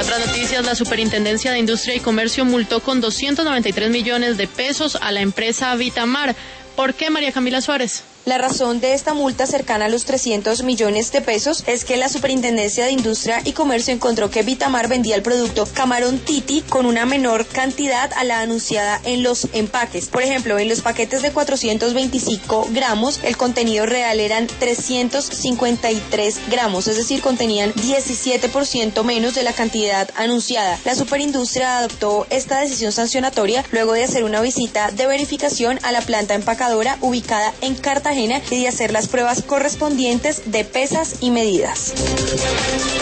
otras noticias, la Superintendencia de Industria y Comercio multó con 293 millones de pesos a la empresa Vitamar. ¿Por qué, María Camila Suárez? La razón de esta multa cercana a los 300 millones de pesos es que la Superintendencia de Industria y Comercio encontró que Vitamar vendía el producto camarón Titi con una menor cantidad a la anunciada en los empaques. Por ejemplo, en los paquetes de 425 gramos, el contenido real eran 353 gramos, es decir, contenían 17% menos de la cantidad anunciada. La Superindustria adoptó esta decisión sancionatoria luego de hacer una visita de verificación a la planta empacadora ubicada en Cartagena y de hacer las pruebas correspondientes de pesas y medidas.